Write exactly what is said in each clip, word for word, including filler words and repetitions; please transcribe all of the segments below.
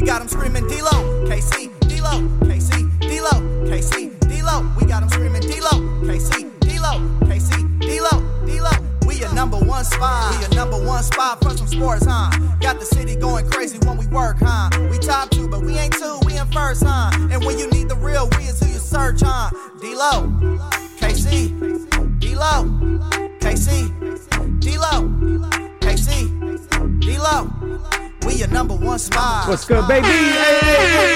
got them screaming D-Lo, K C, D-Lo, K C, D-Lo, K C, D-Lo. We got them screaming D-Lo, K C, D-Lo, K C, D-Lo, D-Lo. We your number one spot. We your number one spot for some sports, huh? Got the city going crazy when we work, huh? We top two, but we ain't two, we in first, huh? And when you need the real, we is who you search, huh? D-Lo, K C, D-Lo, K C, D-Lo, K C, D-Lo. We your number one spot. What's good, baby? Hey, hey, hey,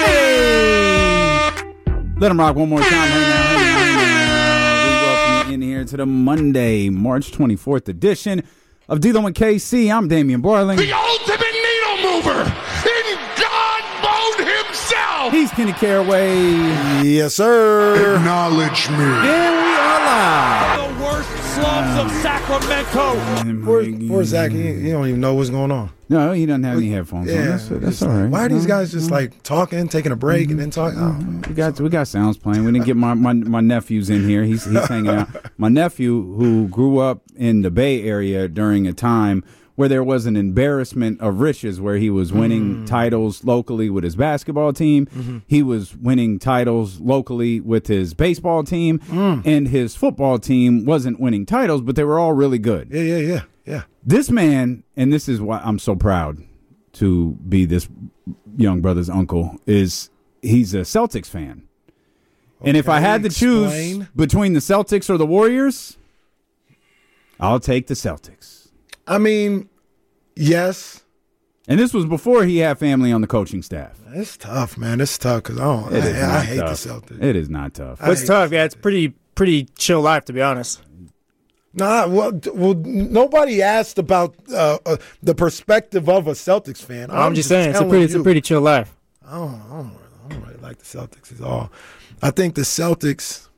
hey. Let them rock one more time. Hey, now, hey, now, hey, now. We welcome you in here to the Monday, March twenty-fourth edition of D-Lo and K C. I'm Damian Barling. The ultimate needle mover in God mode himself. He's Kenny Caraway. Yes, sir. Acknowledge me. And we are live. The worst slums of Sacramento. Poor, poor Zach, he, he don't even know what's going on. No, he doesn't have any headphones Yeah, on. That's, that's all right. Why are these No, guys just no. like talking, taking a break, mm-hmm. and then talking? Oh. We got we got sounds playing. We didn't get my, my, my nephew's in here. He's he's hanging out. My nephew, who grew up in the Bay Area during a time where there was an embarrassment of riches, where he was winning mm. titles locally with his basketball team. Mm-hmm. He was winning titles locally with his baseball team, mm. and his football team wasn't winning titles, but they were all really good. Yeah, yeah, yeah, yeah. This man, and this is why I'm so proud to be this young brother's uncle, is he's a Celtics fan. Okay, and if I had to explain. choose between the Celtics or the Warriors, I'll take the Celtics. I mean, yes. And this was before he had family on the coaching staff. It's tough, man. It's tough because I don't. It is I, not I hate tough. the Celtics. It is not tough. It's tough. Yeah, it's pretty pretty chill life, to be honest. Nah, well, well nobody asked about uh, uh, the perspective of a Celtics fan. I'm, I'm just saying, it's a pretty, it's a pretty chill life. I don't, I don't, I don't really like the Celtics at all. I think the Celtics.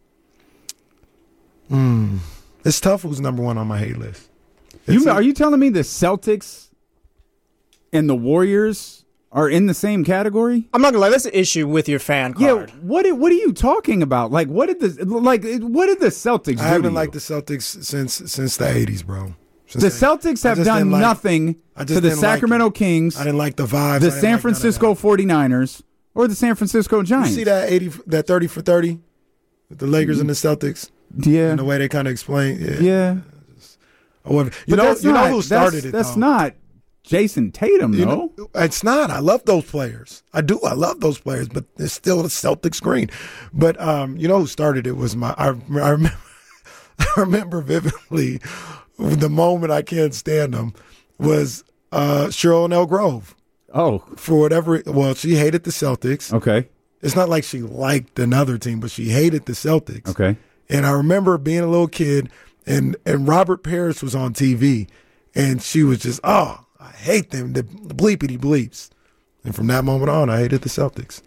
Hmm, it's tough. Who's number one on my hate list? You, are you telling me the Celtics and the Warriors are in the same category? I'm not gonna lie, that's an issue with your fan card. Yeah, what what are you talking about? Like, what did the like? What did the Celtics? I do haven't to liked you? the Celtics since since the eighties, bro. Since the the, Celtics have done like, nothing to the Sacramento like Kings. I didn't like the vibes. The San like Francisco forty-niners or the San Francisco Giants. You see that eighty, that thirty for thirty, with the Lakers and the Celtics. Yeah, and the way they kind of explain. Yeah. yeah. You but know, you not, know who started that's, it. That's though. not Jason Tatum, though. You know, it's not. I love those players. I do. I love those players, but it's still the Celtics green. But um, you know who started it was my. I, I remember. I remember vividly the moment I can't stand them was uh, Cheryl and El Grove. Oh, for whatever. Well, she hated the Celtics. Okay. It's not like she liked another team, but she hated the Celtics. Okay. And I remember being a little kid. And and Robert Parrish was on T V, and she was just, oh, I hate them, the bleepity bleeps. And from that moment on, I hated the Celtics.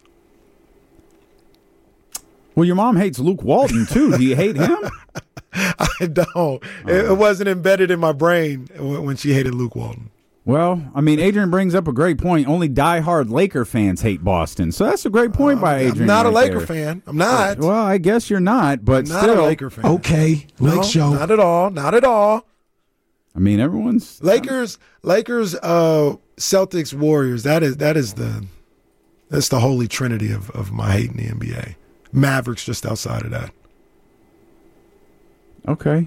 Well, your mom hates Luke Walton, too. Do you hate him? I don't. It, it wasn't embedded in my brain when she hated Luke Walton. Well, I mean, Adrian brings up a great point. Only diehard Laker fans hate Boston. So that's a great point uh, by Adrian. I'm not right a Laker there. fan. I'm not. Well, I guess you're not, but I'm not still. a Laker fan. Okay, no, Lake Show. Not at all. Not at all. I mean, everyone's Lakers, Lakers, uh, Celtics, Warriors. That is that is the that's the holy trinity of, of my hate in the N B A. Mavericks just outside of that. Okay.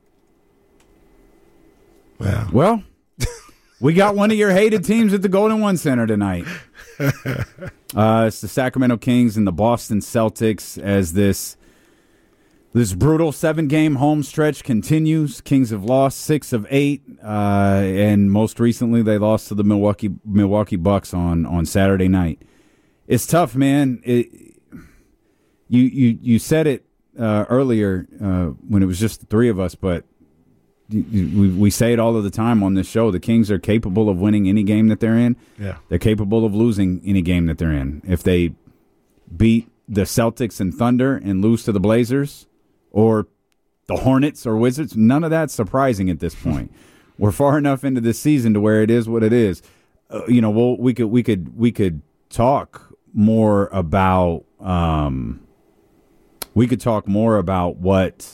Yeah. Well, we got one of your hated teams at the Golden One Center tonight. Uh, it's the Sacramento Kings and the Boston Celtics as this this brutal seven-game home stretch continues. Kings have lost six of eight, uh, and most recently they lost to the Milwaukee Milwaukee Bucks on, on Saturday night. It's tough, man. It, you you you said it uh, earlier uh, when it was just the three of us, but we we say it all of the time on this show. The Kings are capable of winning any game that they're in. Yeah, they're capable of losing any game that they're in. If they beat the Celtics and Thunder and lose to the Blazers or the Hornets or Wizards, none of that's surprising at this point. We're far enough into this season to where it is what it is. Uh, you know, we'll, we could we could we could talk more about um, we could talk more about what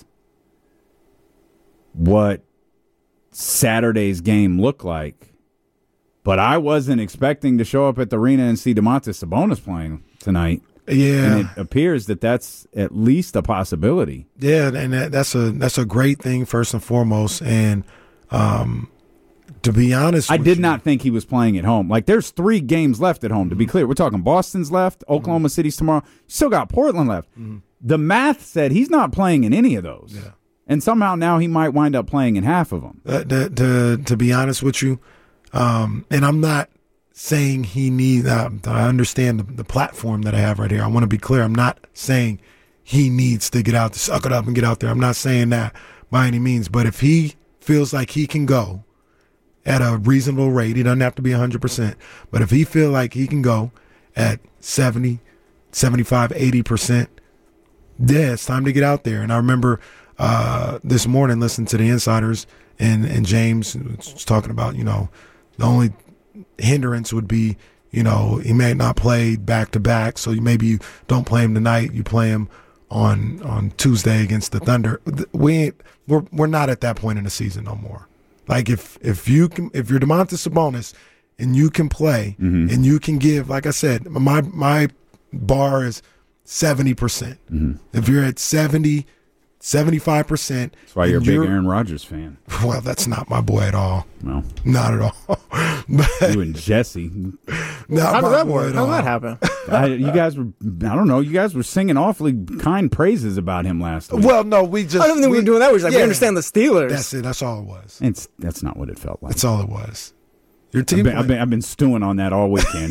what Saturday's game looked like, But I wasn't expecting to show up at the arena and see Domantas Sabonis playing tonight. Yeah, and it appears that that's at least a possibility. Yeah, and that, that's a that's a great thing first and foremost. And um, to be honest, I with did you, not think he was playing at home. Like, there's three games left at home. To be clear, we're talking Boston's left, Oklahoma mm-hmm. City's tomorrow. Still got Portland left. Mm-hmm. The math said he's not playing in any of those. Yeah. And somehow now he might wind up playing in half of them. Uh, to, to to be honest with you, um, and I'm not saying he needs. Uh, I understand the, the platform that I have right here. I want to be clear. I'm not saying he needs to get out to suck it up and get out there. I'm not saying that by any means. But if he feels like he can go at a reasonable rate, he doesn't have to be one hundred percent. But if he feels like he can go at seventy, seventy-five, eighty percent, yeah, it's time to get out there. And I remember uh, this morning listening to the Insiders, and, and James was talking about, you know, the only hindrance would be, you know, he may not play back to back, so you, maybe you don't play him tonight, you play him on on Tuesday against the Thunder. We ain't, we're we're not at that point in the season no more. Like if if you can, if you're Domantas Sabonis and you can play mm-hmm. and you can give, like I said, my my bar is seventy percent. Mm-hmm. If you're at seventy, seventy-five percent. That's why you're a big Aaron Rodgers fan. Well, that's not my boy at all. No. Not at all. But, you and Jesse. Not How did that work? How did that happen? I, you guys were, I don't know, you guys were singing awfully kind praises about him last week. Well, no, we just. I don't think we, we were doing that. We were like, yeah, we understand the Steelers. That's it. That's all it was. It's That's not what it felt like. That's all it was. Your team. I've been, I've been, I've been stewing on that all weekend.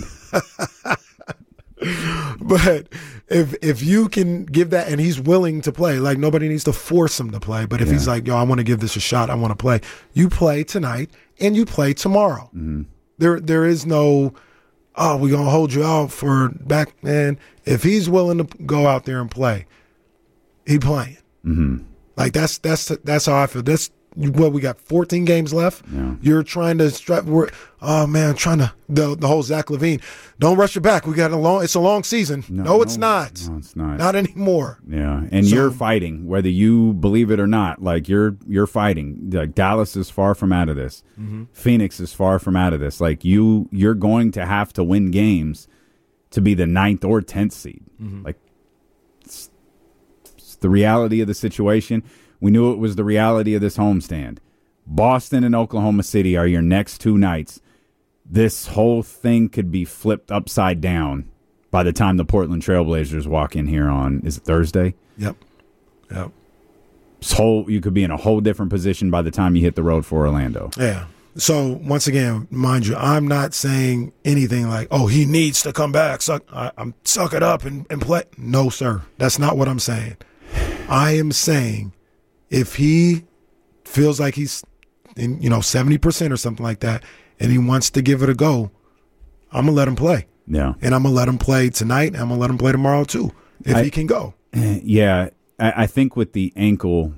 But if if you can give that, and he's willing to play, like nobody needs to force him to play. But if yeah. he's like, yo, I want to give this a shot, I want to play. You play tonight and you play tomorrow. Mm-hmm. There there is no, oh, we're gonna hold you out for back, man. If he's willing to go out there and play, he playing. Mm-hmm. Like that's that's that's how I feel. That's what we got. fourteen games left. Yeah. You're trying to strap. We're, oh man, trying to the the whole Zach LaVine. Don't rush it back. We got a long. It's a long season. No, no it's no, not. No, it's not. Not anymore. Yeah, and so, you're fighting, whether you believe it or not. Like you're you're fighting. Like Dallas is far from out of this. Mm-hmm. Phoenix is far from out of this. Like you, you're going to have to win games to be the ninth or tenth seed. Mm-hmm. Like it's, it's the reality of the situation. We knew it was the reality of this homestand. Boston and Oklahoma City are your next two nights. This whole thing could be flipped upside down by the time the Portland Trailblazers walk in here on, is it Thursday? Yep. Yep. This whole, you could be in a whole different position by the time you hit the road for Orlando. Yeah. So, once again, mind you, I'm not saying anything like, oh, he needs to come back. Suck, I, I'm suck it up and, and play. No, sir. That's not what I'm saying. I am saying if he feels like he's, in, you know, seventy percent or something like that, and he wants to give it a go, I'm going to let him play. Yeah. And I'm going to let him play tonight, and I'm going to let him play tomorrow too, if I, he can go. Yeah. I, I think with the ankle,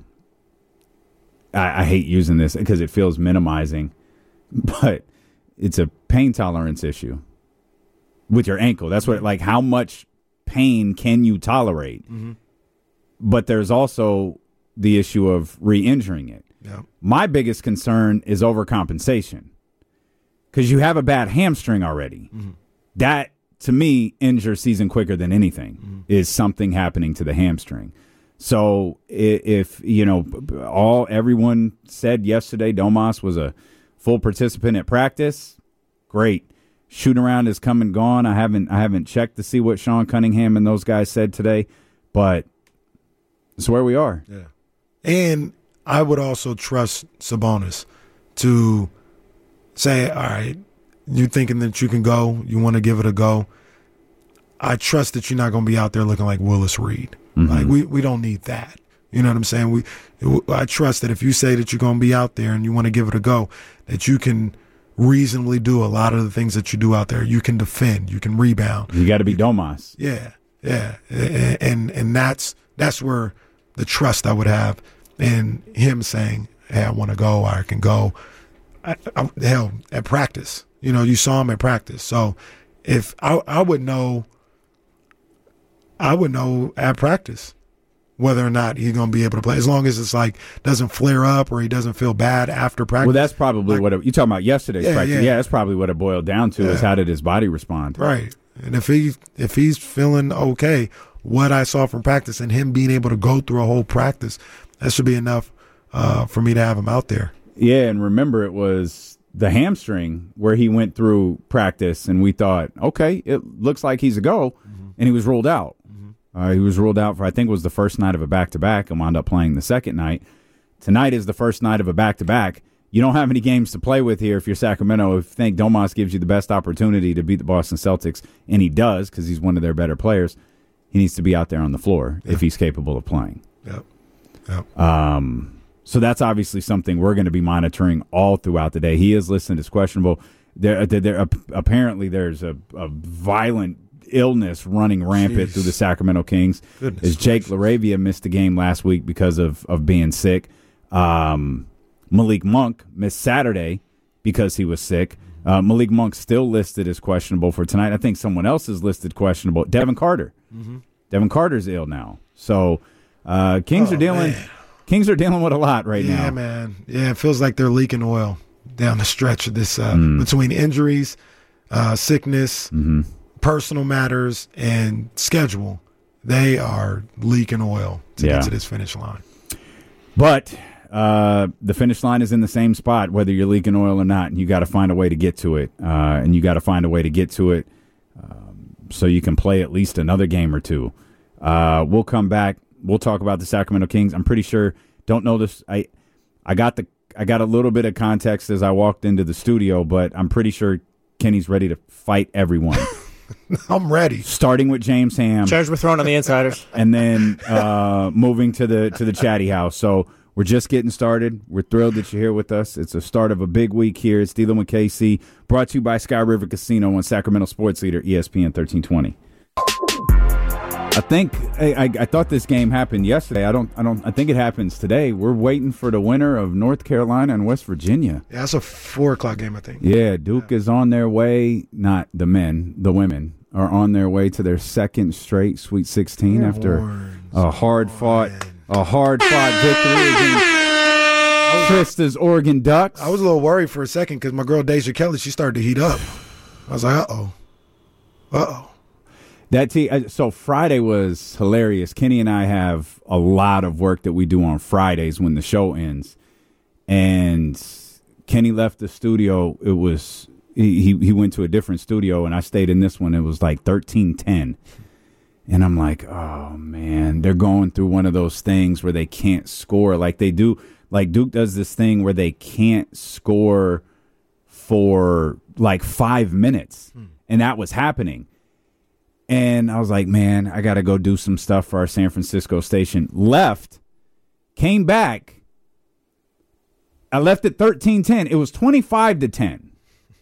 I, I hate using this because it feels minimizing, but it's a pain tolerance issue with your ankle. That's what, like, how much pain can you tolerate? Mm-hmm. But there's also the issue of re-injuring it. Yeah. My biggest concern is overcompensation because you have a bad hamstring already. Mm-hmm. That, to me, ends your season quicker than anything, mm-hmm. is something happening to the hamstring. So if, you know, all everyone said yesterday, Domas was a full participant at practice, great. Shooting around is come and gone. I haven't I haven't checked to see what Sean Cunningham and those guys said today, but it's where we are. Yeah. And I would also trust Sabonis to say, all right, you thinking that you can go, you want to give it a go. I trust that you're not going to be out there looking like Willis Reed. Mm-hmm. Like we, we don't need that. You know what I'm saying? We, I trust that if you say that you're going to be out there and you want to give it a go, that you can reasonably do a lot of the things that you do out there. You can defend, you can rebound. You got to be Domas. Yeah, yeah, and and that's that's where the trust I would have in him saying, "Hey, I want to go. I can go." I, I, hell, at practice, you know, you saw him at practice. So if I, I would know, I would know at practice whether or not he's going to be able to play. As long as it's like doesn't flare up or he doesn't feel bad after practice. Well, that's probably like, what it, you talking about yesterday's yeah, practice. Yeah. yeah, that's probably what it boiled down to yeah. is how did his body respond. Right. And if he if he's feeling okay, what I saw from practice and him being able to go through a whole practice, that should be enough uh, for me to have him out there. Yeah, and remember it was the hamstring where he went through practice and we thought, okay, it looks like he's a go, mm-hmm. and he was ruled out. Uh, he was ruled out for, I think it was the first night of a back-to-back and wound up playing the second night. Tonight is the first night of a back-to-back. You don't have any games to play with here if you're Sacramento. If you think Domas gives you the best opportunity to beat the Boston Celtics, and he does because he's one of their better players, he needs to be out there on the floor yeah. if he's capable of playing. Yep. Yep. Um, so that's obviously something we're going to be monitoring all throughout the day. He is listed as questionable. There, there, there apparently there's a, a violent illness running rampant Jeez. through the Sacramento Kings. Goodness as Jake gracious. Laravia missed the game last week because of, of being sick. Um, Malik Monk missed Saturday because he was sick. Uh, Malik Monk still listed as questionable for tonight. I think someone else is listed questionable. Devin Carter. Mm-hmm. Devin Carter's ill now. So uh, Kings oh, are dealing. Man. Kings are dealing with a lot right yeah, now. Yeah, man. Yeah, it feels like they're leaking oil down the stretch of this uh, mm. between injuries, uh, sickness. Mm-hmm. Personal matters and schedule, they are leaking oil to yeah. get to this finish line. But uh, the finish line is in the same spot, whether you're leaking oil or not, and you got to find a way to get to it. Uh, and you got to find a way to get to it um, so you can play at least another game or two. Uh, we'll come back. We'll talk about the Sacramento Kings. I'm pretty sure. Don't know this. I I got the I got a little bit of context as I walked into the studio, but I'm pretty sure Kenny's ready to fight everyone. I'm ready. Starting with James Ham. Charge we're throwing on the insiders. And then uh, moving to the to the chatty house. So we're just getting started. We're thrilled that you're here with us. It's the start of a big week here. It's Dealing with K C, brought to you by Sky River Casino on Sacramento Sports Leader, E S P N thirteen twenty. I think I, I, I thought this game happened yesterday. I don't I don't I think it happens today. We're waiting for the winner of North Carolina and West Virginia. Yeah, that's a four o'clock game, I think. Yeah, Duke yeah. is on their way. Not the men, the women are on their way to their second straight Sweet sixteen oh, after Horns. a hard fought oh, a hard fought victory against Trista's Oregon Ducks. I was a little worried for a second because my girl Deja Kelly, she started to heat up. I was like, uh oh, uh oh. That te- so Friday was hilarious. Kenny and I have a lot of work that we do on Fridays when the show ends, and Kenny left the studio. It was he he went to a different studio, and I stayed in this one. It was like thirteen ten, and I'm like, oh man, they're going through one of those things where they can't score like they do. Like Duke does this thing where they can't score for like five minutes, hmm. and that was happening. And I was like, man, I got to go do some stuff for our San Francisco station. Left, came back. I left at thirteen ten. It was twenty-five to ten.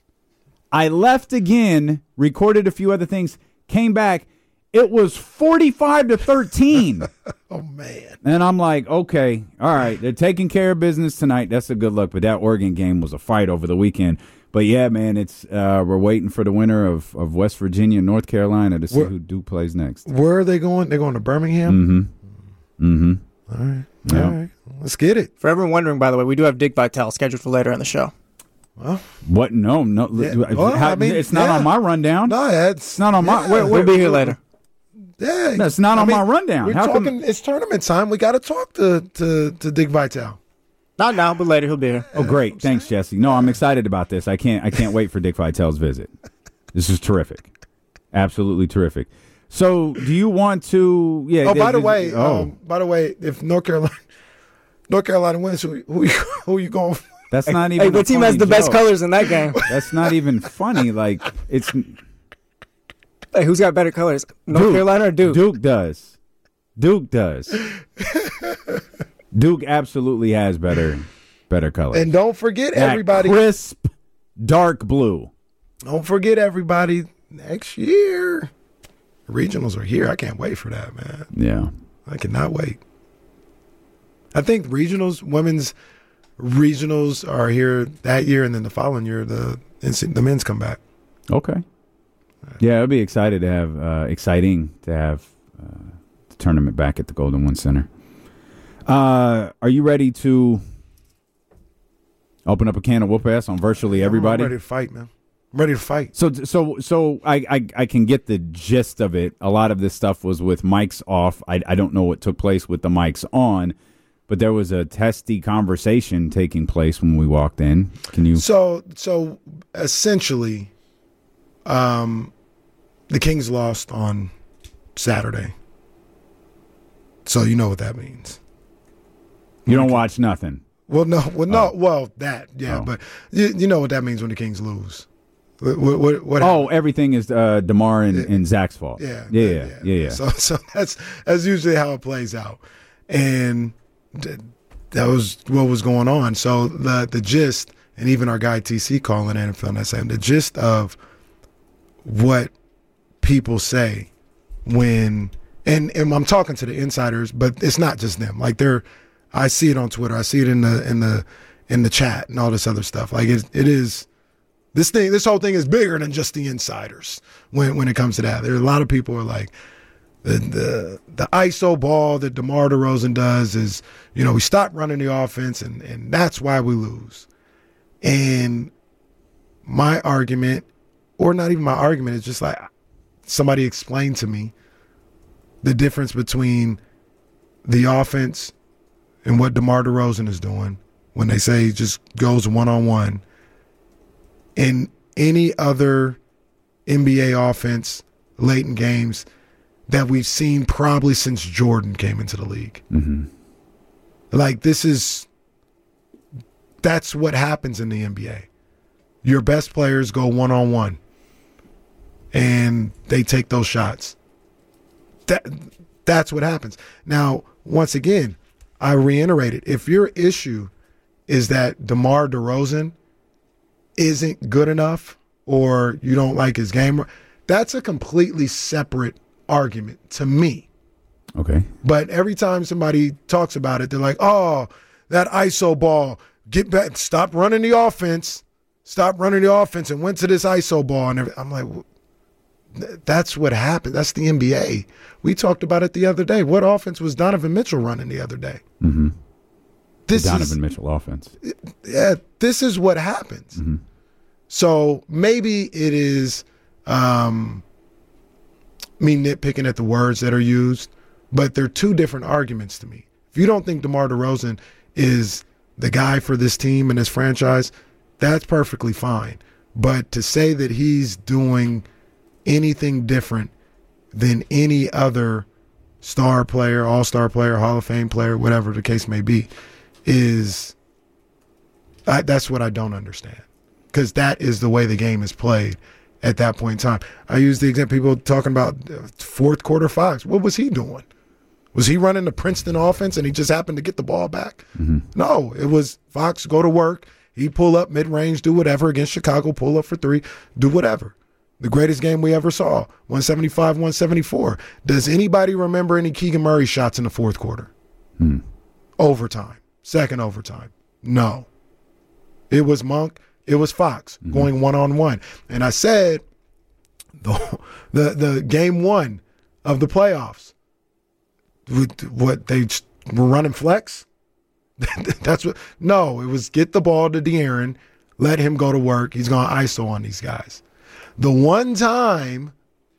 I left again, recorded a few other things, came back. It was forty-five to thirteen. Oh, man. And I'm like, okay, all right, they're taking care of business tonight. That's a good look. But that Oregon game was a fight over the weekend. But, yeah, man, it's uh, we're waiting for the winner of, of West Virginia and North Carolina to see where, who Duke plays next. Where are they going? They're going to Birmingham? Mm-hmm. Mm-hmm. All right. Yeah. All right. Let's get it. For everyone wondering, by the way, we do have Dick Vitale scheduled for later in the show. Well, what? No, no. Yeah. How, Well, I mean, it's not yeah. on my rundown. no, it's, It's not on my. yeah. Wait, wait, We'll be here later. Yeah, That's not I on mean, my rundown. We're How come- talking. It's tournament time. We got to talk to to to Dick Vitale. Not now, but later he'll be here. Oh, great! Thanks, Jesse. No, I'm excited about this. I can't. I can't wait for Dick Vitale's visit. This is terrific. Absolutely terrific. So, do you want to? Yeah. Oh, th- by the th- way, oh, um, by the way, if North Carolina North Carolina wins, who who you, who you going? that's not even. Hey, a what team has funny the best joke. colors in that game? That's not even funny. Like it's Hey, who's got better colors? North Duke. Carolina or Duke? Duke does. Duke does. Duke absolutely has better, better colors. And don't forget That everybody. crisp, dark blue. Don't forget everybody. Next year, regionals are here. I can't wait for that, man. Yeah. I cannot wait. I think regionals, women's regionals are here that year, and then the following year, the the men's come back. Okay. Yeah, I'd be excited to have uh, exciting to have uh, tournament back at the Golden One Center. Uh, are you ready to open up a can of whoop ass on virtually everybody? I'm ready to fight, man. I'm ready to fight. So, so, so I, I, I can get the gist of it. A lot of this stuff was with mics off. I, I don't know what took place with the mics on, but there was a testy conversation taking place when we walked in. Can you? So, so essentially, um, the Kings lost on Saturday. So you know what that means. You don't watch nothing. Well, no, well, no, Oh. well, that, yeah, Oh. but you, you know what that means when the Kings lose. What, what, what, what Oh, happened? everything is uh, DeMar and, and Zach's fault. Yeah, yeah, yeah, yeah. yeah. So, so that's that's usually how it plays out, and th- that was what was going on. So the the gist, and even our guy T C calling in and feeling that same. The gist of what people say when, and and I'm talking to the insiders, but it's not just them. Like they're, I see it on Twitter, I see it in the in the in the chat and all this other stuff. Like it, it is. This thing, this whole thing is bigger than just the insiders when when it comes to that. There are a lot of people who are like, the the the I S O ball that DeMar DeRozan does is, you know, we stop running the offense and, and that's why we lose. And my argument, or not even my argument, is just like somebody explained to me the difference between the offense and what DeMar DeRozan is doing when they say he just goes one-on-one. In any other N B A offense late in games that we've seen probably since Jordan came into the league. Mm-hmm. Like this is, that's what happens in the N B A. Your best players go one-on-one and they take those shots. That That's what happens. Now, once again, I reiterate it. If your issue is that DeMar DeRozan isn't good enough or you don't like his game, that's a completely separate argument to me. Okay. But every time somebody talks about it, they're like, oh, that I S O ball, get back, stop running the offense, stop running the offense and went to this I S O ball. And everything. I'm like, well, that's what happened. That's the N B A. We talked about it the other day. What offense was Donovan Mitchell running the other day? Mm-hmm. This the Donovan is, Mitchell offense. Yeah, this is what happens. Mm-hmm. So maybe it is um, me nitpicking at the words that are used, but they're two different arguments to me. If you don't think DeMar DeRozan is the guy for this team and this franchise, that's perfectly fine. But to say that he's doing anything different than any other star player, all-star player, Hall of Fame player, whatever the case may be, is I, that's what I don't understand. Because that is the way the game is played at that point in time. I use the example, people talking about fourth quarter Fox. What was he doing? Was he running the Princeton offense and he just happened to get the ball back? Mm-hmm. No, it was Fox go to work. He pull up mid-range, do whatever against Chicago, pull up for three, do whatever. The greatest game we ever saw, one seventy-five, one seventy-four. Does anybody remember any Keegan Murray shots in the fourth quarter? Hmm. Overtime, second overtime. No. It was Monk. It was Fox mm-hmm. going one-on-one. And I said the, the the game one of the playoffs, what, they were running flex? That's what. No, it was get the ball to De'Aaron, let him go to work. He's going to I S O on these guys. The one time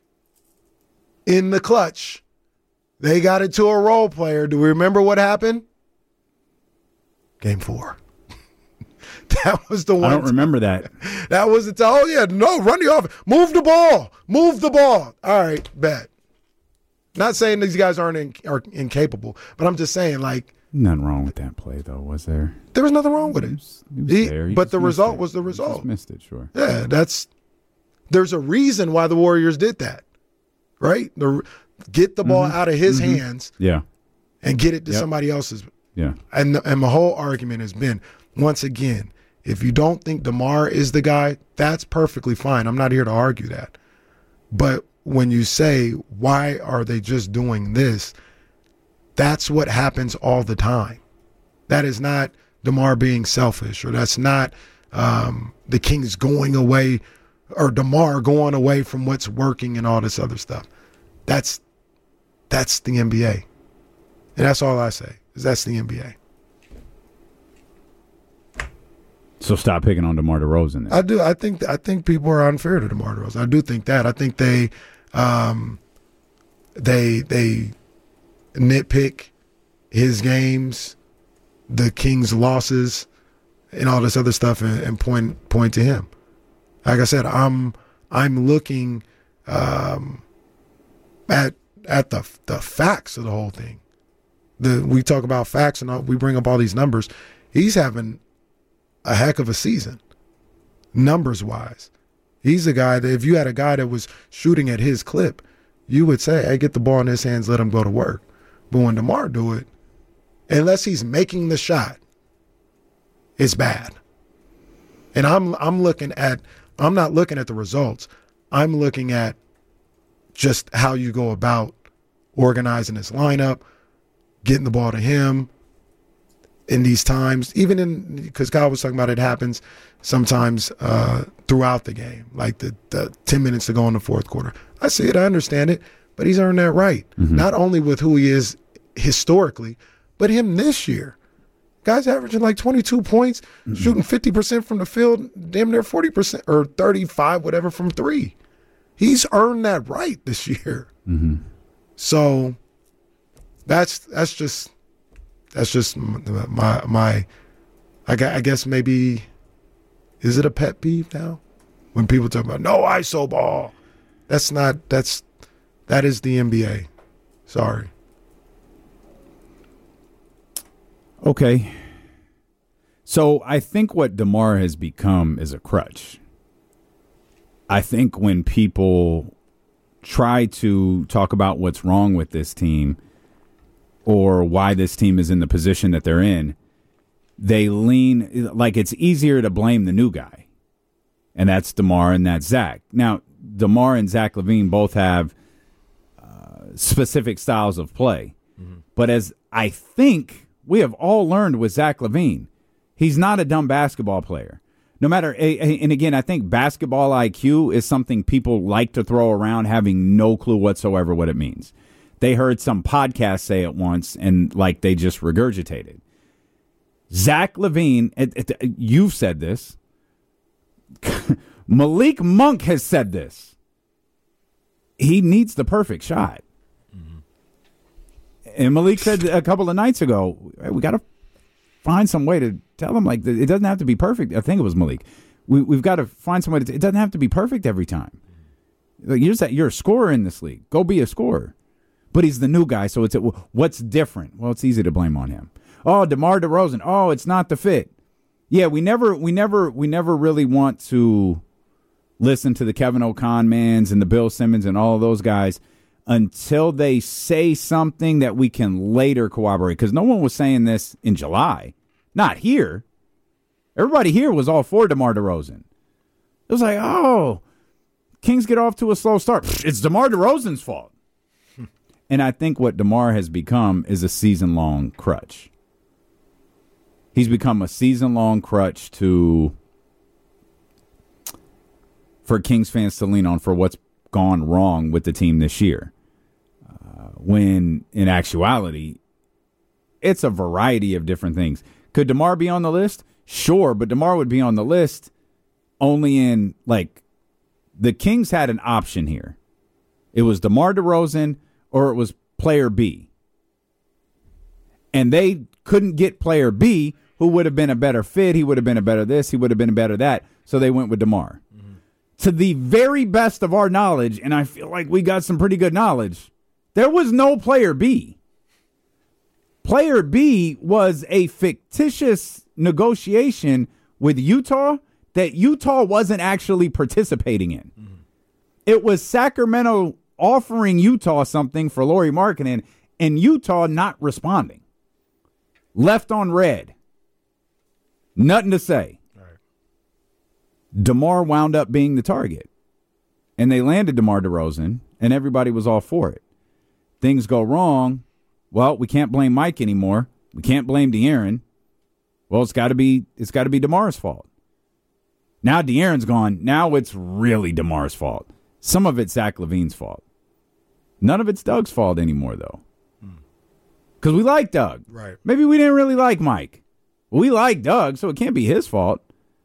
in the clutch, they got it to a role player. Do we remember what happened? Game four. That was the one. I don't remember that. That was the time. Oh, yeah. No, run the offense. Move the ball. Move the ball. All right, bet. Not saying these guys aren't in, are incapable, but I'm just saying, like. Nothing wrong with that play, though, was there? There was nothing wrong with it. He was, he was He- there. He but just the missed result it. was the He result. just missed it, sure. Yeah, that's. There's a reason why the Warriors did that, right? The get the ball Mm-hmm. out of his Mm-hmm. hands Yeah, and get it to Yep. somebody else's. yeah. And the, and my whole argument has been, once again, if you don't think DeMar is the guy, that's perfectly fine. I'm not here to argue that. But when you say, why are they just doing this? That's what happens all the time. That is not DeMar being selfish, or that's not um, the Kings going away, or DeMar going away from what's working and all this other stuff. That's that's the N B A. And that's all I say, is that's the N B A. So stop picking on DeMar DeRozan then. I do. I think I think people are unfair to DeMar DeRozan. I do think that. I think they um, they they nitpick his games, the Kings' losses, and all this other stuff, and, and point point to him. Like I said, I'm I'm looking um, at at the the facts of the whole thing. The we talk about facts and all, we bring up all these numbers. He's having a heck of a season, numbers wise. He's a guy that if you had a guy that was shooting at his clip, you would say, "Hey, get the ball in his hands, let him go to work." But when DeMar do it, unless he's making the shot, it's bad. And I'm I'm looking at I'm not looking at the results. I'm looking at just how you go about organizing his lineup, getting the ball to him in these times, even in, because Kyle was talking about it happens sometimes uh, throughout the game, like the, the ten minutes to go in the fourth quarter. I see it, I understand it, but he's earned that right. Mm-hmm. Not only with who he is historically, but him this year. Guy's averaging like twenty-two points, mm-hmm. shooting fifty percent from the field, damn near forty percent or thirty-five, whatever, from three. He's earned that right this year. Mm-hmm. So that's that's just that's just my my. I guess maybe is it a pet peeve now when people talk about no I S O ball? That's not that's that is the N B A. Sorry. Okay. So I think what DeMar has become is a crutch. I think when people try to talk about what's wrong with this team or why this team is in the position that they're in, they lean like it's easier to blame the new guy. And that's DeMar and that's Zach. Now, DeMar and Zach LaVine both have uh, specific styles of play. Mm-hmm. But as I think we have all learned with Zach LaVine, he's not a dumb basketball player. No matter, and again, I think basketball I Q is something people like to throw around having no clue whatsoever what it means. They heard some podcast say it once and like they just regurgitated. Zach LaVine, it, it, you've said this. Malik Monk has said this. He needs the perfect shot. Mm-hmm. And Malik said a couple of nights ago, hey, we got to find some way to tell him, like, it doesn't have to be perfect. I think it was Malik. We, we've got to find some way to, it doesn't have to be perfect every time. Like, you're, just, you're a scorer in this league. Go be a scorer. But he's the new guy, so it's what's different? Well, it's easy to blame on him. Oh, DeMar DeRozan. Oh, it's not the fit. Yeah, we never, we never, we never really want to listen to the Kevin O'Conmans and the Bill Simmons and all of those guys until they say something that we can later corroborate. Because no one was saying this in July. Not here. Everybody here was all for DeMar DeRozan. It was like, oh, Kings get off to a slow start. It's DeMar DeRozan's fault. And I think what DeMar has become is a season-long crutch. He's become a season-long crutch to for Kings fans to lean on for what's gone wrong with the team this year. Uh, when, in actuality, it's a variety of different things. Could DeMar be on the list? Sure, but DeMar would be on the list only in, like, the Kings had an option here. It was DeMar DeRozan or it was player B. And they couldn't get player B, who would have been a better fit. He would have been a better this. He would have been a better that. So they went with DeMar. Mm-hmm. To the very best of our knowledge, and I feel like we got some pretty good knowledge, there was no player B. Player B was a fictitious negotiation with Utah that Utah wasn't actually participating in. Mm-hmm. It was Sacramento offering Utah something for Lauri Markkanen and Utah not responding. Left on red. Nothing to say. All right. DeMar wound up being the target. And they landed DeMar DeRozan, and everybody was all for it. Things go wrong. Well, we can't blame Mike anymore. We can't blame De'Aaron. Well, it's got to be it's got to be DeMar's fault. Now De'Aaron's gone. Now it's really DeMar's fault. Some of it's Zach LaVine's fault. None of it's Doug's fault anymore, though. Because we like Doug. Right. Maybe we didn't really like Mike. We like Doug, so it can't be his fault.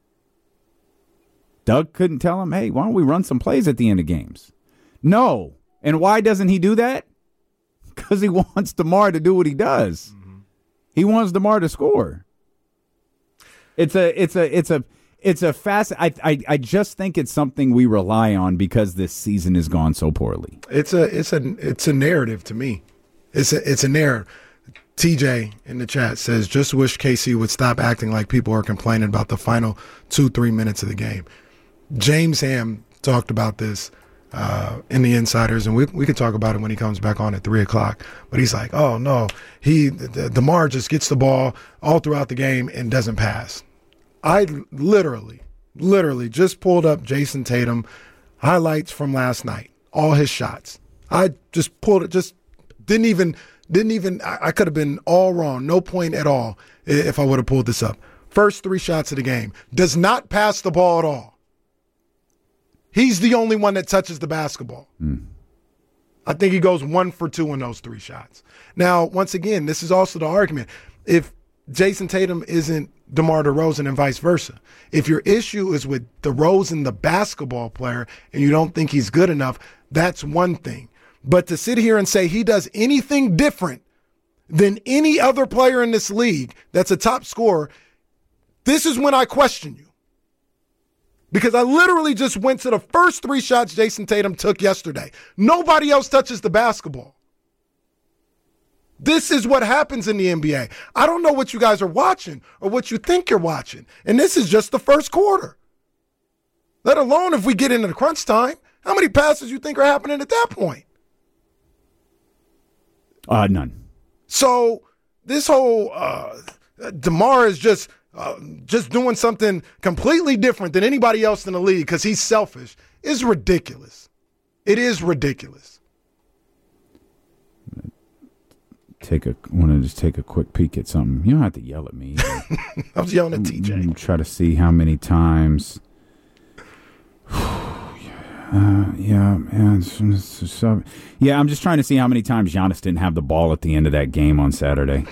Doug couldn't tell him, hey, why don't we run some plays at the end of games? No. And why doesn't he do that? Because he wants DeMar to do what he does. Mm-hmm. He wants DeMar to score. It's a, it's a, it's a, it's a fast. I, I, I just think it's something we rely on because this season has gone so poorly. It's a, it's a, it's a narrative to me. It's a, it's a narrative. T J in the chat says, just wish K C would stop acting like people are complaining about the final two, three minutes of the game. James Ham talked about this uh, in the Insiders, and we we can talk about it when he comes back on at three o'clock. But he's like, oh, no, he DeMar just gets the ball all throughout the game and doesn't pass. I literally, literally just pulled up Jason Tatum highlights from last night, all his shots. I just pulled it, just didn't even – Didn't even, I could have been all wrong, no point at all if I would have pulled this up. First three shots of the game. Does not pass the ball at all. He's the only one that touches the basketball. Mm. I think he goes one for two in those three shots. Now, once again, this is also the argument. If Jason Tatum isn't DeMar DeRozan and vice versa, if your issue is with DeRozan, the basketball player, and you don't think he's good enough, that's one thing. But to sit here and say he does anything different than any other player in this league that's a top scorer, this is when I question you. Because I literally just went to the first three shots Jason Tatum took yesterday. Nobody else touches the basketball. This is what happens in the N B A. I don't know what you guys are watching or what you think you're watching. And this is just the first quarter. Let alone if we get into the crunch time. How many passes you think are happening at that point? Uh, none. So this whole uh, DeMar is just uh, just doing something completely different than anybody else in the league because he's selfish is ridiculous. It is ridiculous. Take a want to just take a quick peek at something. You don't have to yell at me. I was yelling at T J. I'm, I'm try to see how many times. Uh, yeah, yeah, so, yeah. I'm just trying to see how many times Giannis didn't have the ball at the end of that game on Saturday.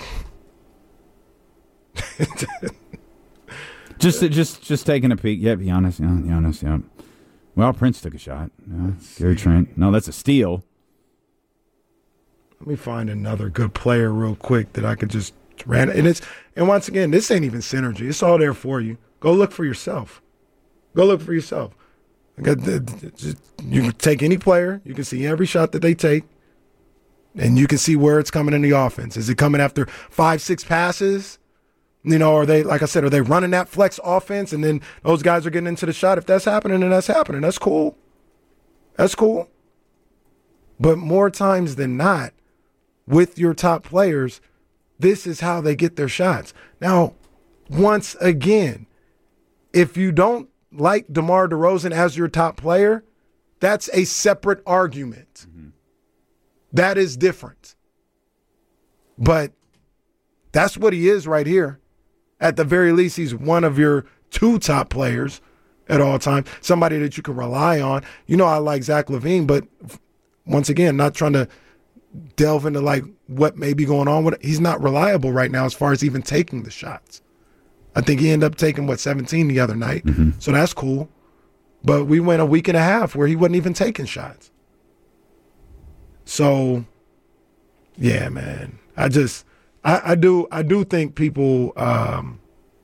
just, just, just taking a peek. Yep, Giannis, yeah, Giannis, yeah. Well, Prince took a shot. Yeah, Gary Trent. No, that's a steal. Let me find another good player real quick that I could just ran. And it's and once again, this ain't even synergy. It's all there for you. Go look for yourself. Go look for yourself. You can take any player. You can see every shot that they take, and you can see where it's coming in the offense. Is it coming after five, six passes? You know, are they, like I said, are they running that flex offense, and then those guys are getting into the shot? If that's happening, then that's happening. That's cool. That's cool. But more times than not, with your top players, this is how they get their shots. Now, once again, if you don't like DeMar DeRozan as your top player, that's a separate argument. Mm-hmm. That is different. But that's what he is right here. At the very least, he's one of your two top players at all times, somebody that you can rely on. You know, I like Zach LaVine, but once again, not trying to delve into like what may be going on with it. He's not reliable right now as far as even taking the shots. I think he ended up taking, what, seventeen the other night. Mm-hmm. So that's cool. But we went a week and a half where he wasn't even taking shots. So, yeah, man. I just, I, I do I do think people, um,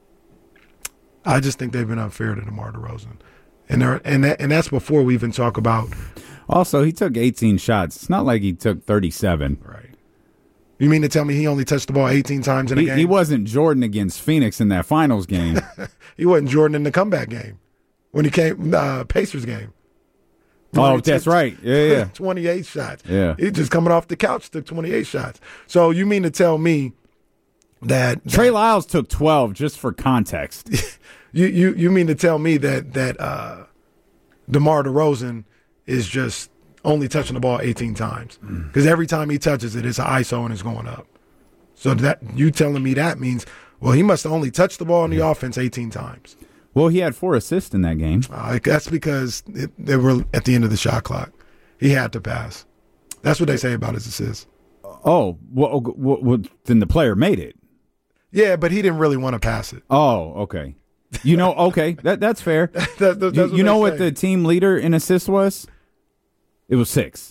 I just think they've been unfair to DeMar DeRozan. And, they're, and, that, and that's before we even talk about. Also, he took eighteen shots. It's not like he took thirty-seven. Right. You mean to tell me he only touched the ball eighteen times in a he, game? He wasn't Jordan against Phoenix in that finals game. He wasn't Jordan in the comeback game when he came, uh, Pacers game. Oh, that's right. Yeah, yeah. twenty-eight shots. Yeah. He just coming off the couch took twenty-eight shots. So you mean to tell me that, that Trey Lyles took twelve just for context. you, you you mean to tell me that that uh, DeMar DeRozan is just only touching the ball eighteen times? Because every time he touches it, it's an I S O and it's going up. So that you telling me that means, well, he must have only touched the ball in the offense eighteen times. Well, he had four assists in that game. Uh, that's because it, they were at the end of the shot clock. He had to pass. That's what they say about his assists. Oh, well, well, well, then the player made it. Yeah, but he didn't really want to pass it. Oh, okay. You know, okay, that that's fair. that, that, that's you what you know say. what the team leader in assists was? It was six.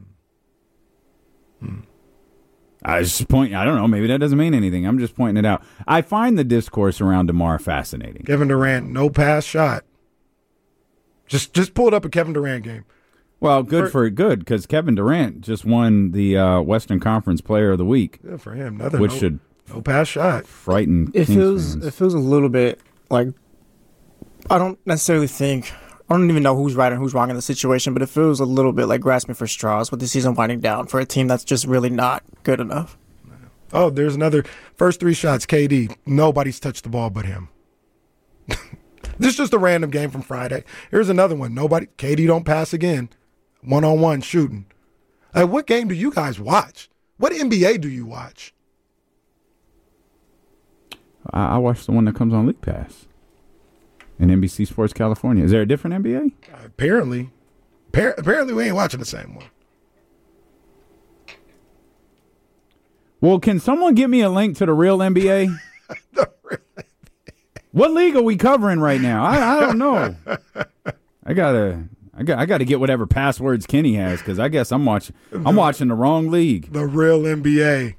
Hmm. I was just pointing. I don't know. Maybe that doesn't mean anything. I'm just pointing it out. I find the discourse around DeMar fascinating. Kevin Durant, no pass shot. Just just pull it up a Kevin Durant game. Well, good For- for good because Kevin Durant just won the uh, Western Conference Player of the Week, Good for him. Nothing. which no, should no pass shot. frighten. It Kings feels fans. it feels a little bit like I don't necessarily think I don't even know who's right and who's wrong in the situation, but it feels a little bit like grasping for straws with the season winding down for a team that's just really not good enough. Oh, there's another first three shots. K D. Nobody's touched the ball but him. This is just a random game from Friday. Here's another one. Nobody. K D don't pass again. One on one shooting. Like, what game do you guys watch? What N B A do you watch? I, I watched the one that comes on League Pass and N B C Sports California. Is there a different N B A? Uh, apparently, Appar- apparently we ain't watching the same one. Well, can someone give me a link to the real N B A? The real- What league are we covering right now? I, I don't know. I gotta, I got, I got to get whatever passwords Kenny has because I guess I'm watching. I'm watching the wrong league, The real N B A.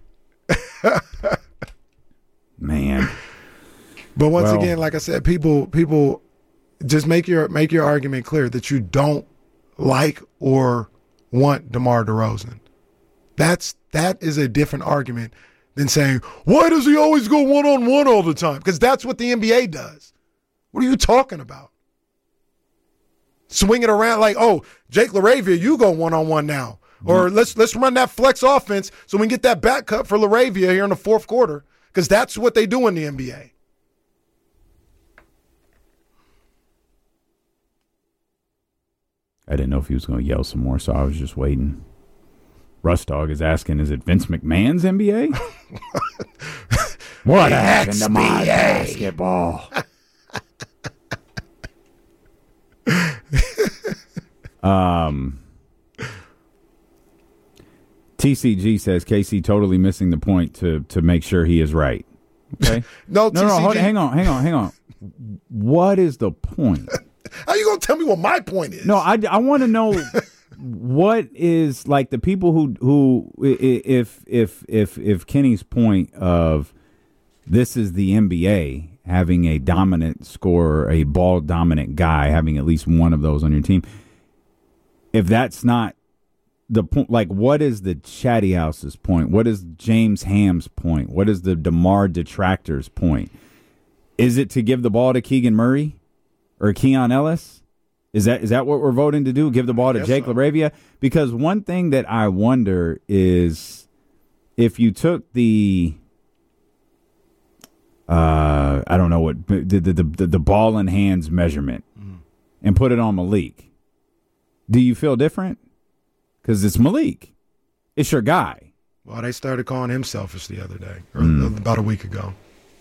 man. But once Well- again, like I said, people people just make your make your argument clear that you don't like or want DeMar DeRozan. That's that is a different argument than saying, why does he always go one on one all the time? Because that's what the N B A does. What are you talking about? Swing it around like, oh, Jake LaRavia, you go one on one now. Or let's let's run that flex offense so we can get that back cut for LaRavia here in the fourth quarter. Because that's what they do in the N B A. I didn't know if he was going to yell some more, so I was just waiting. Russ Dog is asking, is it Vince McMahon's N B A? What happened to my basketball? um, T C G says K C totally missing the point to to make sure he is right. Okay, No, no, no, T C G, hold, hang on, hang on, hang on. What is the point? How you gonna tell me what my point is? No, I, I want to know what is like the people who who i- i- if if if if Kenny's point of this is the N B A having a dominant scorer, a ball dominant guy, having at least one of those on your team. If that's not the point, like what is the Chatty House's point? What is James Ham's point? What is the DeMar detractors' point? Is it to give the ball to Keegan Murray or Keon Ellis? Is that is that what we're voting to do? Give the ball to guess Jake so. LaRavia? Because one thing that I wonder is if you took the uh, I don't know what the the the, the ball in hands measurement Mm. and put it on Malik, do you feel different? Because it's Malik, it's your guy. Well, they started calling him selfish the other day, or Mm. about a week ago.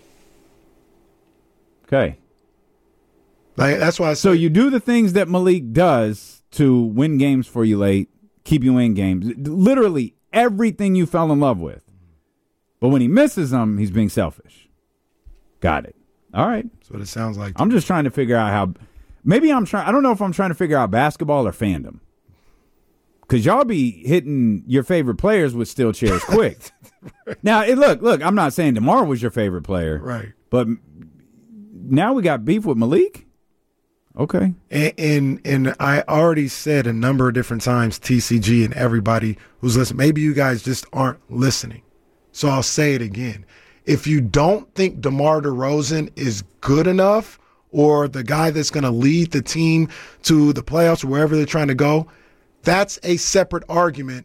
Okay. Like, that's why I said, So you do the things that Malik does to win games for you late, keep you in games. Literally everything you fell in love with. But when he misses them, he's being selfish. Got it. All right. that's what it sounds like. I'm just trying to figure out how. Maybe I'm trying. I don't know if I'm trying to figure out basketball or fandom. Because y'all be hitting your favorite players with steel chairs quick. Now, it, look, look, I'm not saying DeMar was your favorite player. Right. But now we got beef with Malik? Okay. And, and and I already said a number of different times, T C G and everybody who's listening, maybe you guys just aren't listening. So I'll say it again. If you don't think DeMar DeRozan is good enough or the guy that's going to lead the team to the playoffs or wherever they're trying to go, that's a separate argument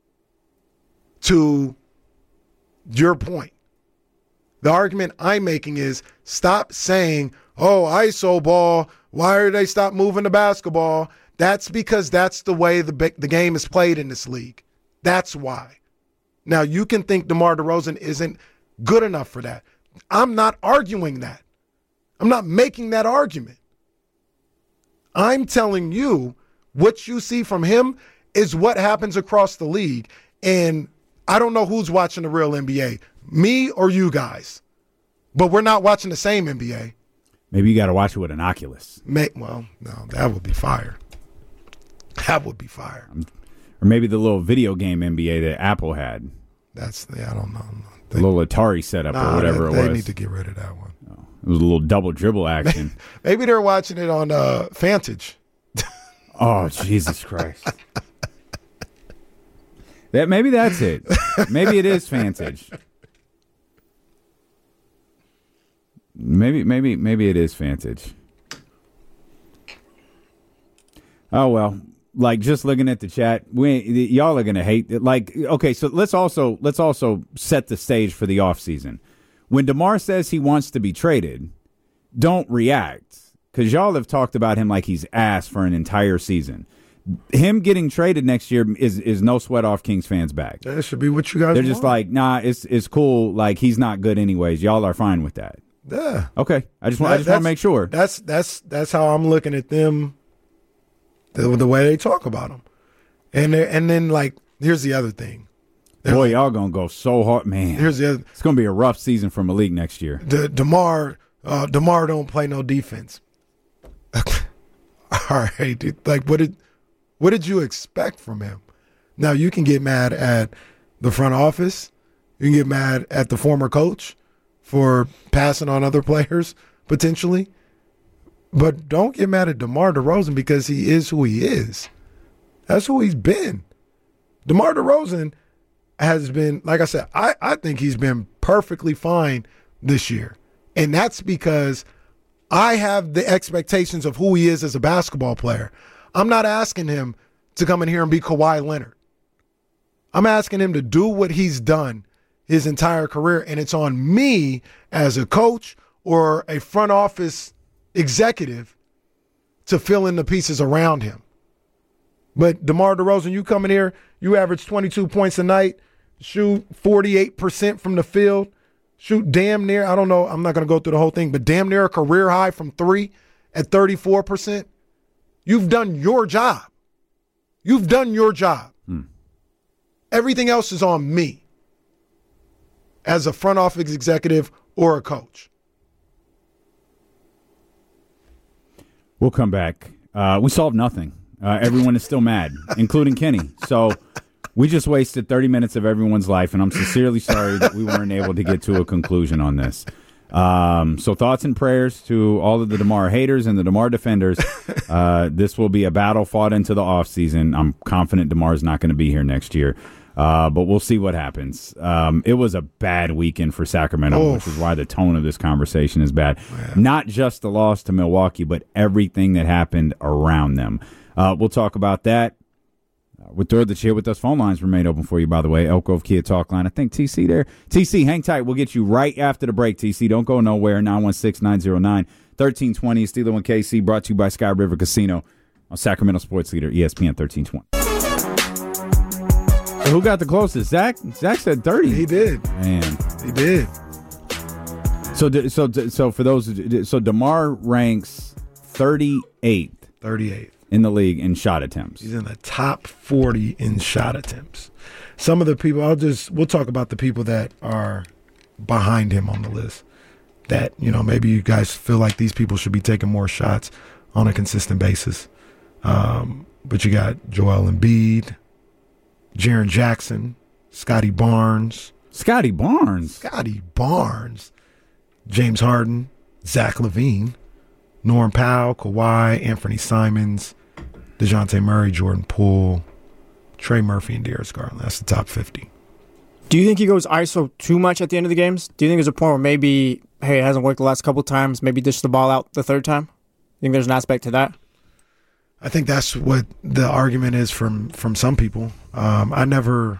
to your point. The argument I'm making is stop saying, oh, I S O ball, why are they stop moving the basketball? That's because that's the way the the game is played in this league. That's why. Now, you can think DeMar DeRozan isn't good enough for that. I'm not arguing that. I'm not making that argument. I'm telling you what you see from him is what happens across the league. And I don't know who's watching the real N B A, me or you guys. But we're not watching the same N B A. Maybe you got to watch it with an Oculus. May, well, no, that would be fire. That would be fire. Or maybe the little video game N B A that Apple had. That's, yeah, I don't know. The little Atari setup nah, or whatever they, it was. They need to get rid of that one. Oh, it was a little double dribble action. Maybe they're watching it on uh, Vantage. Oh, Jesus Christ. That maybe that's it. Maybe it is Vantage. Maybe maybe maybe it is Vantage. Oh well, like just looking at the chat, we y'all are gonna hate it. Like, okay, so let's also let's also set the stage for the offseason. When DeMar says he wants to be traded, don't react, because y'all have talked about him like he's ass for an entire season. Him getting traded next year is is no sweat off Kings fans' back. That should be what you guys They're want. just like, nah, it's it's cool. Like, he's not good anyways. Y'all are fine with that. Yeah. Okay. I just want I just want to make sure. That's that's that's how I'm looking at them. The, the way they talk about them, and and then like here's the other thing. They're Boy, like, y'all gonna go so hard, man. Here's the other. It's gonna be a rough season for Malik next year. The DeMar uh, DeMar don't play no defense. All right, dude. Like what did what did you expect from him? Now you can get mad at the front office. You can get mad at the former coach for passing on other players potentially. But don't get mad at DeMar DeRozan because he is who he is. That's who he's been. DeMar DeRozan has been, like I said, I, I think he's been perfectly fine this year. And that's because I have the expectations of who he is as a basketball player. I'm not asking him to come in here and be Kawhi Leonard. I'm asking him to do what he's done his entire career, and it's on me as a coach or a front office executive to fill in the pieces around him. But DeMar DeRozan, you come in here, you average twenty-two points a night, shoot forty-eight percent from the field, shoot damn near, I don't know, I'm not going to go through the whole thing, but damn near a career high from three at thirty-four percent. You've done your job. You've done your job. Hmm. Everything else is on me as a front office executive or a coach. We'll come back. Uh, we solved nothing. Uh, everyone is still mad, including Kenny. So we just wasted thirty minutes of everyone's life, and I'm sincerely sorry that we weren't able to get to a conclusion on this. Um, so thoughts and prayers to all of the DeMar haters and the DeMar defenders. Uh, this will be a battle fought into the offseason. I'm confident DeMar is not going to be here next year. Uh, but we'll see what happens. Um, it was a bad weekend for Sacramento, Oof. which is why the tone of this conversation is bad. Yeah. Not just the loss to Milwaukee, but everything that happened around them. Uh, we'll talk about that. Uh, with Third the Chair with us. Phone lines remain open for you, by the way. Elk Grove Kia Talk Line. I think T C there. T C, hang tight. We'll get you right after the break, T C. Don't go nowhere. nine one six, nine zero nine, one three two zero. Steeler one K C, brought to you by Sky River Casino on Sacramento Sports Leader, E S P N thirteen twenty. So who got the closest? Zach? Zach said thirty. He did. Man. He did. So, so, so for those, so DeMar ranks thirty-eighth. thirty-eighth. In the league in shot attempts. He's in the top forty in shot attempts. Some of the people, I'll just, we'll talk about the people that are behind him on the list. That, you know, maybe you guys feel like these people should be taking more shots on a consistent basis. Um, but you got Joel Embiid, Jaren Jackson, Scotty Barnes. Scotty Barnes? Scotty Barnes. James Harden, Zach LaVine, Norm Powell, Kawhi, Anthony Simons, DeJounte Murray, Jordan Poole, Trey Murphy, and Darius Garland. That's the top fifty. Do you think he goes I S O too much at the end of the games? Do you think there's a point where maybe, hey, it hasn't worked the last couple times, maybe dish the ball out the third time? You think there's an aspect to that? I think that's what the argument is from, from some people. Um, I never,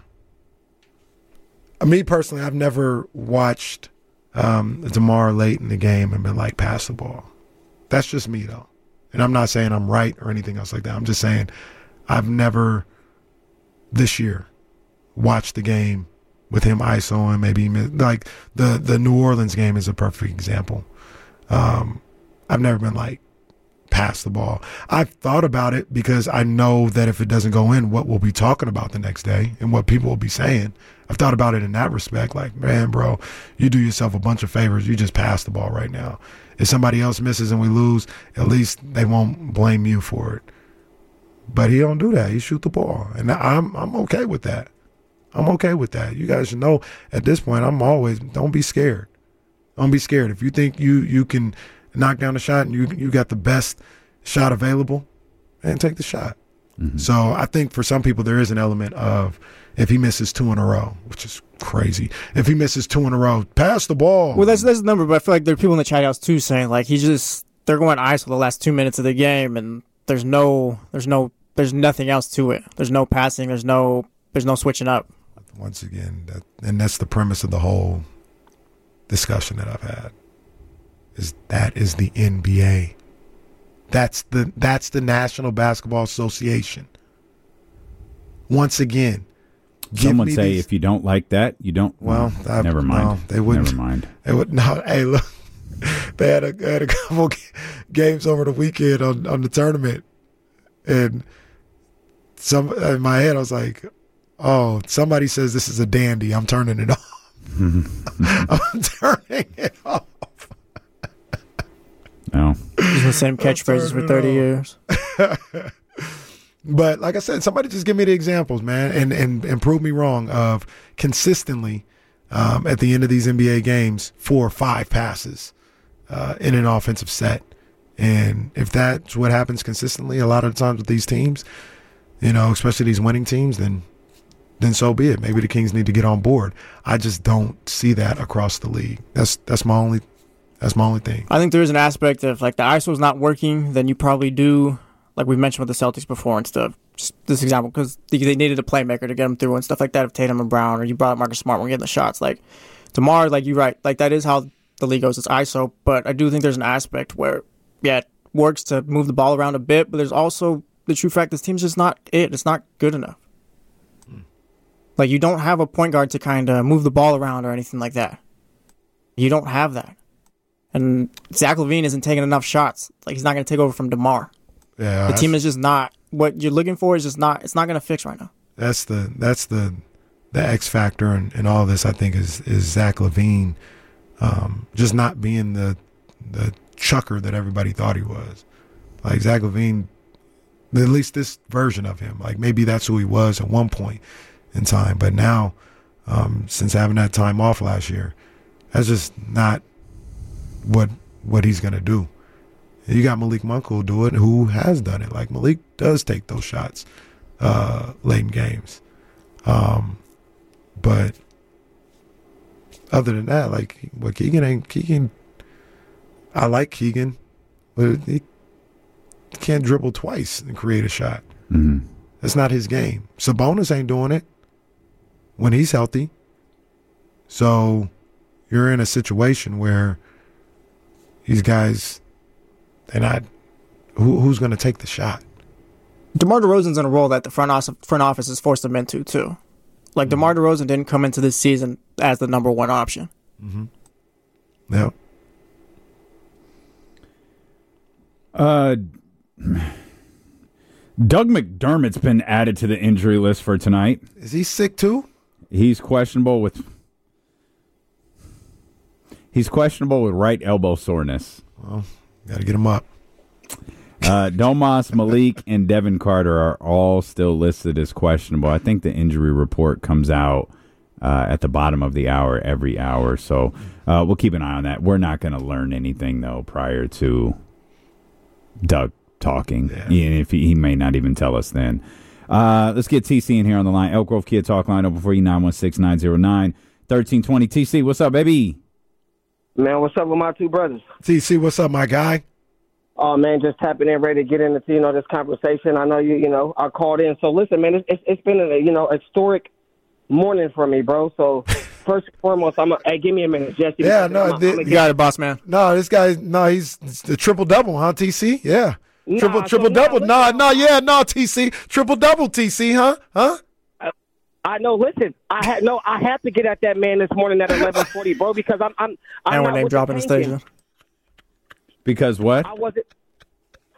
me personally, I've never watched um, DeMar late in the game and been like, pass the ball. That's just me, though. And I'm not saying I'm right or anything else like that. I'm just saying I've never, this year, watched the game with him ISOing, maybe like the, the New Orleans game is a perfect example. Um, I've never been like, pass the ball. I've thought about it because I know that if it doesn't go in, what we'll be talking about the next day and what people will be saying. I've thought about it in that respect. Like, man, bro, you do yourself a bunch of favors. You just pass the ball right now. If somebody else misses and we lose, at least they won't blame you for it. But he don't do that. He shoot the ball. And I'm I'm okay with that. I'm okay with that. You guys should know at this point, I'm always, don't be scared. Don't be scared. If you think you you can knock down a shot and you you got the best shot available, and take the shot. Mm-hmm. So I think for some people there is an element of if he misses two in a row, which is crazy. If he misses two in a row, pass the ball. Well, that's that's the number, but I feel like there are people in the chat house too saying like he just they're going ice for the last two minutes of the game, and there's no there's no there's nothing else to it. There's no passing. There's no there's no switching up. Once again, that, and that's the premise of the whole discussion that I've had. Is that is the N B A. That's the that's the National Basketball Association. Once again, some would say these, if you don't like that, you don't. Well, no, never mind. No, they wouldn't. Never mind. They would no. Hey, look, they had a they had a couple games over the weekend on, on the tournament, and some in my head I was like, oh, somebody says this is a dandy. I'm turning it off. I'm turning it off. No. Using the same catchphrases for thirty years. But like I said, somebody just give me the examples, man, and and, and prove me wrong of consistently um, at the end of these N B A games, four or five passes uh, in an offensive set. And if that's what happens consistently a lot of the times with these teams, you know, especially these winning teams, then then so be it. Maybe the Kings need to get on board. I just don't see that across the league. That's that's my only that's my only thing. I think there is an aspect of like the I S O is not working, then you probably do, like we've mentioned with the Celtics before and stuff. Just this example, because they needed a playmaker to get them through and stuff like that. If Tatum and Brown, or you brought up Marcus Smart when getting the shots, like tomorrow, like you're right, like that is how the league goes. It's I S O, but I do think there's an aspect where yeah, it works to move the ball around a bit, but there's also the true fact this team's just not it. It's not good enough. Like, you don't have a point guard to kind of move the ball around or anything like that. You don't have that. And Zach LaVine isn't taking enough shots. Like, he's not going to take over from DeMar. Yeah, the team is just not, what you're looking for is just not, it's not going to fix right now. That's the that's the the X factor in, in all this, I think, is is Zach LaVine um, just not being the the chucker that everybody thought he was. Like, Zach LaVine, at least this version of him, like maybe that's who he was at one point in time, but now um, since having that time off last year, that's just not what what he's gonna do. You got Malik Monk who'll do it, who has done it. Like, Malik does take those shots uh, late in games, um, but other than that, like, what Keegan ain't Keegan. I like Keegan, but he can't dribble twice and create a shot. Mm-hmm. That's not his game. Sabonis ain't doing it when he's healthy. So you're in a situation where these guys, they're not, who, who's going to take the shot? DeMar DeRozan's in a role that the front office, front office has forced him into, too. Like, mm-hmm. DeMar DeRozan didn't come into this season as the number one option. Mm-hmm. Yeah. Uh, Doug McDermott's been added to the injury list for tonight. Is he sick too? He's questionable with He's questionable with right elbow soreness. Well, got to get him up. Uh, Domas, Malik, and Devin Carter are all still listed as questionable. I think the injury report comes out uh, at the bottom of the hour every hour, so uh, we'll keep an eye on that. We're not going to learn anything, though, prior to Doug talking, yeah. Even if he, he may not even tell us then. Uh, let's get T C in here on the line. Elk Grove Kia Talk line over for you, nine one six, nine zero nine, one three two zero. T C, what's up, baby? Man, what's up with my two brothers? T C, what's up, my guy? Oh, man, just tapping in, ready to get into, you know, this conversation. I know you, you know, I called in. So, listen, man, it's, it's been a, you know, historic morning for me, bro. So, first and foremost, I'm a, hey, give me a minute, Jesse. Yeah, no, I'm, the, I'm you got it, boss man. No, this guy, no, he's the triple double, huh, T C? Yeah. Nah, triple so triple nah, double. No, no, yeah, no, T C. Triple double, T C, huh? Huh? I, I know. Listen, I had no. I had to get at that man this morning at eleven forty, bro, because I'm. I'm. I'm and we're not name dropping the station. Because what? I wasn't.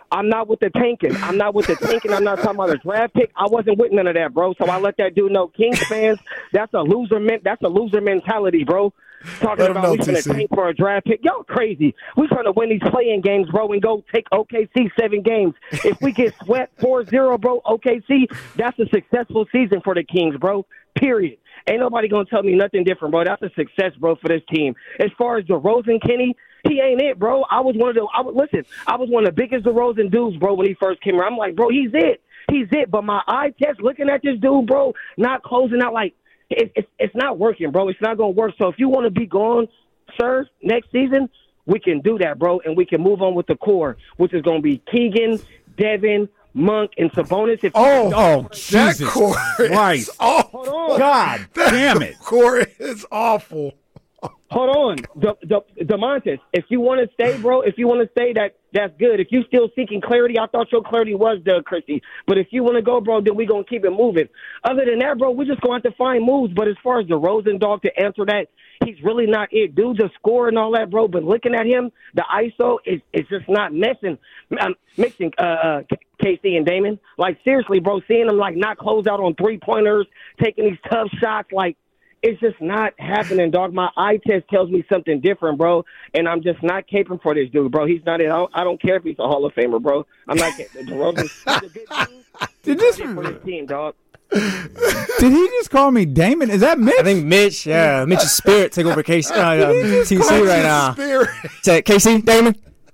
I'm not with the tanking. I'm not with the tanking. I'm not talking about a draft pick. I wasn't with none of that, bro. So I let that dude know. Kings fans, that's a loser. Men- that's a loser mentality, bro. Talking Let him about know, we trying T C. to tank for a draft pick. Y'all crazy. We trying to win these play-in games, bro, and go take O K C seven games. If we get swept four zero, bro, O K C, that's a successful season for the Kings, bro. Period. Ain't nobody going to tell me nothing different, bro. That's a success, bro, for this team. As far as DeRozan, Kenny, he ain't it, bro. I was one of the I was, listen, I was one of the biggest DeRozan dudes, bro, when he first came here. I'm like, bro, he's it. He's it. But my eye test looking at this dude, bro, not closing out like it, it, it's not working, bro. It's not going to work. So if you want to be gone, sir, next season, we can do that, bro, and we can move on with the core, which is going to be Keegan, Devin, Monk, and Sabonis. If Oh, Oh, that Jesus core Christ. is awful. Hold on. God damn it. Core is awful. Hold on, De- De- DeMontis. If you want to stay, bro, if you want to stay, that that's good. If you still seeking clarity, I thought your clarity was Doug Christie. But if you want to go, bro, then we gonna keep it moving. Other than that, bro, we just gonna have to find moves. But as far as the Rosen dog to answer that, he's really not it. Dude's a scorer and all that, bro. But looking at him, the I S O is is just not messing, um, mixing. Uh, uh, K C and Damon, like seriously, bro, seeing him like not close out on three pointers, taking these tough shots, like. It's just not happening, dog. My eye test tells me something different, bro, and I'm just not caping for this dude, bro. He's not it. I don't, I don't care if he's a Hall of Famer, bro. I'm not caping. DeRozan's he's a good dude. Did He's this- not it for this team, dog. Did he just call me Damon? Is that Mitch? I think Mitch, yeah, Mitch's spirit take over K C, uh, um, T C right now. Spirit. Say, K C, Damon?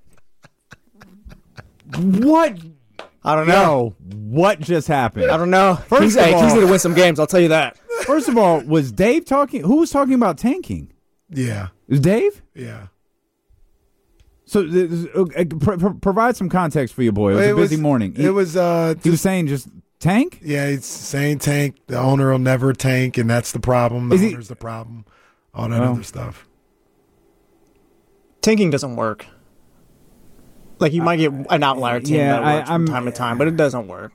What? I don't know. No. What just happened? I don't know. First Kings, of hey, Kings all- need to win some games, I'll tell you that. First of all, was Dave talking? Who was talking about tanking? Yeah, It was Dave? yeah. So uh, uh, pro- pro- provide some context for your boy. It was It a busy was- morning. He, It was uh, he was saying just tank? yeah. It's saying tank. The owner will never tank, and that's the problem. The Is he- owner's the problem. All that Well. other stuff. Tanking doesn't work. Like, you might get an outlier team yeah, that works I- I'm- from time to time, but it doesn't work.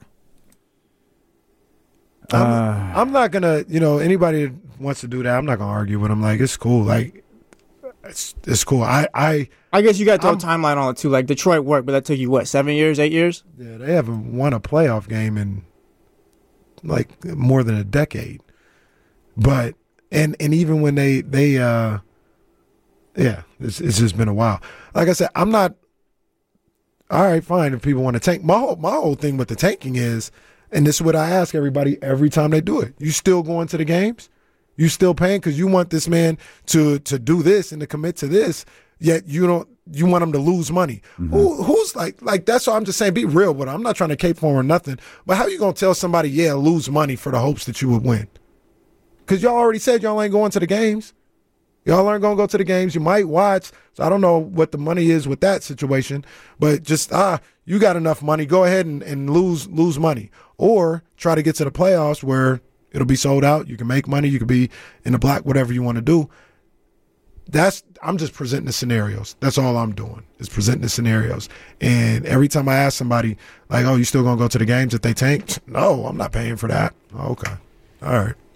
I'm, I'm not gonna, you know, anybody that wants to do that, I'm not gonna argue with them. Like, it's cool. Like, it's it's cool. I I I guess you got to throw a I'm- timeline on it, too. Like, Detroit worked, but that took you, what, seven years, eight years? yeah, they haven't won a playoff game in like more than a decade. But and and even when they they uh yeah, it's it's just been a while. Like I said, I'm not. All right, fine. If people want to tank, my whole my whole thing with the tanking is, and this is what I ask everybody every time they do it. You still going to the games? You still paying because you want this man to to do this and to commit to this, yet you don't. You want him to lose money. Who who's like like that's what I'm just saying. Be real with him. I'm not trying to cape for him or nothing. But how you gonna tell somebody, yeah, lose money for the hopes that you would win? Because y'all already said y'all ain't going to the games. Y'all aren't going to go to the games. You might watch. So I don't know what the money is with that situation. But just, ah, you got enough money. Go ahead and, and lose lose money. Or try to get to the playoffs where it'll be sold out. You can make money. You can be in the black, whatever you want to do. That's I'm just presenting the scenarios. That's all I'm doing is presenting the scenarios. And every time I ask somebody, like, oh, you still going to go to the games if they tank? No, I'm not paying for that. Oh, okay. All right.